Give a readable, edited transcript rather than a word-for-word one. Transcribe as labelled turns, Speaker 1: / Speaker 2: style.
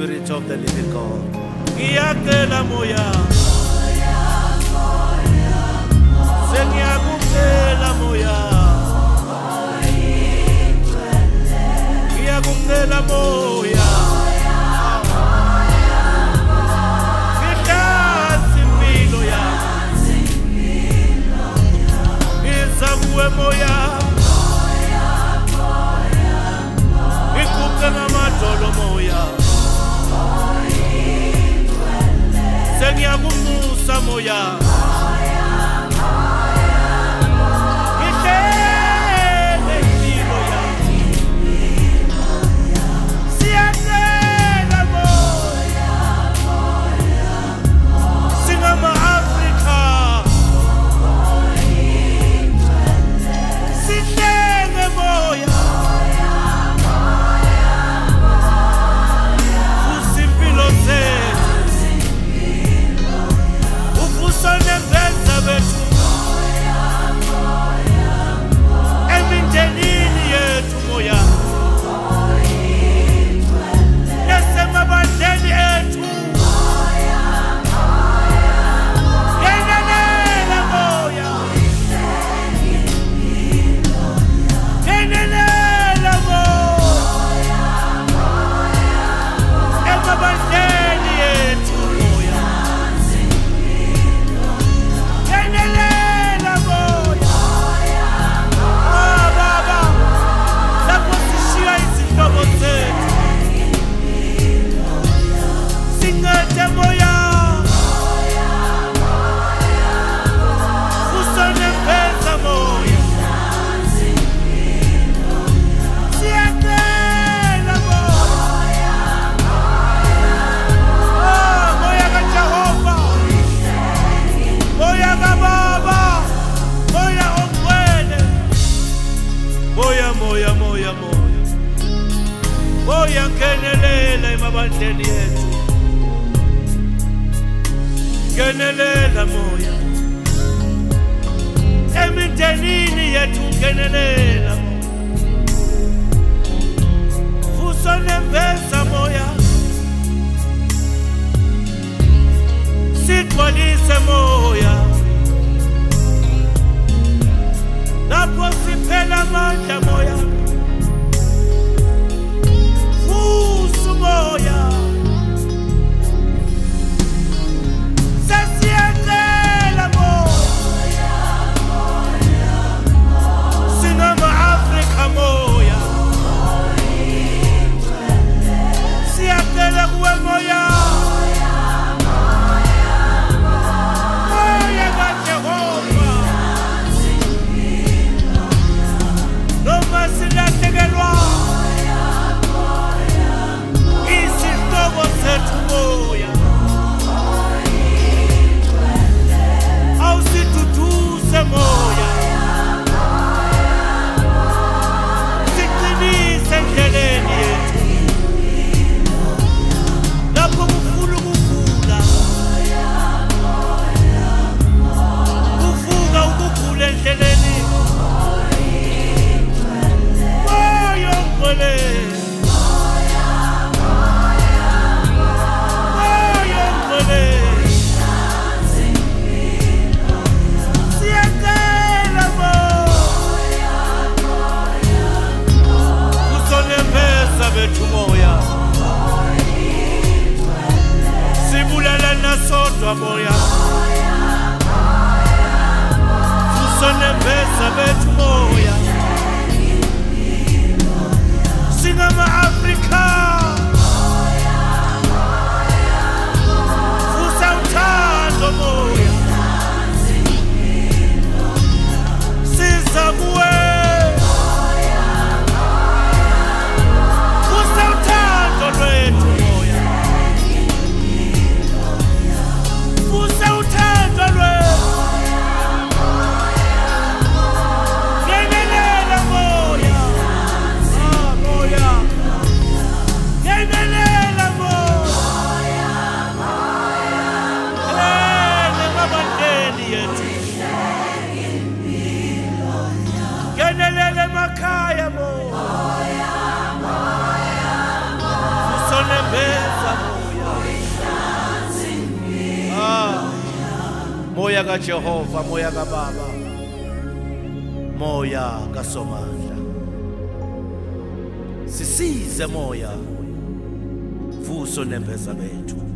Speaker 1: Spirit of the living God. Ngiyacela moya, sengiyakucela moya, ngiyakucela moya, ngihlasi impilo yami, ngiza kuwe moya, ngiguqe ngamadolo moya, sengiyakumusa moya, ngihlele impilo yami, siyacela moya, singama-Afrika, sihlenge moya, vusa impilo zethu, uvusa nempeza bethu, emindenini yethu moya, nasemabandleni ethu, ngenelela moya, ngenelela moya, emabandleni yethu moya, ngenelela moya. Ah, Baba, lapho sishiya izihlobo zethu, sincede moya, vusa nempeza moya, siyacela moya, ah, moya kaJehova, moya kaBaba, moya ongcwele, moya moya moya moya, moya ngenelela emabandleni yethu, ngenelela moya, emindenini yethu ngenelela moya, vusa nempeza moya, sigcwalise moya, lapho siphela amandla moya, vusa moya, sesiyacela moya, singama-Afrika moya, siyacela kuwe moya, moya kaJehova, noma silahlekelwa izihlobo zethu moya, awusiduduze moya, siqinise endleleni yethu, lapho kufuna ukugula, kuvuka ukugula endleleni, moya ongcwele, moya ongcwele, siyacela moya, vusa nempeza bethu moya, sibulala nasodwa moya, vusa nempeza bethu moya, singama-Afrika, vusa uthando moya, siza kuwe, vusa uthando lwethu moya, vusa uthando lwethu, ngenelela moya, ah, moya, ngenelela moya, emabandleni yethu, ngenelela emakhaya moya, vusa nempeza Moya kaJehova, moya kaBaba, moya kaSomandla. Sisize moya, vuso nembeza bethu.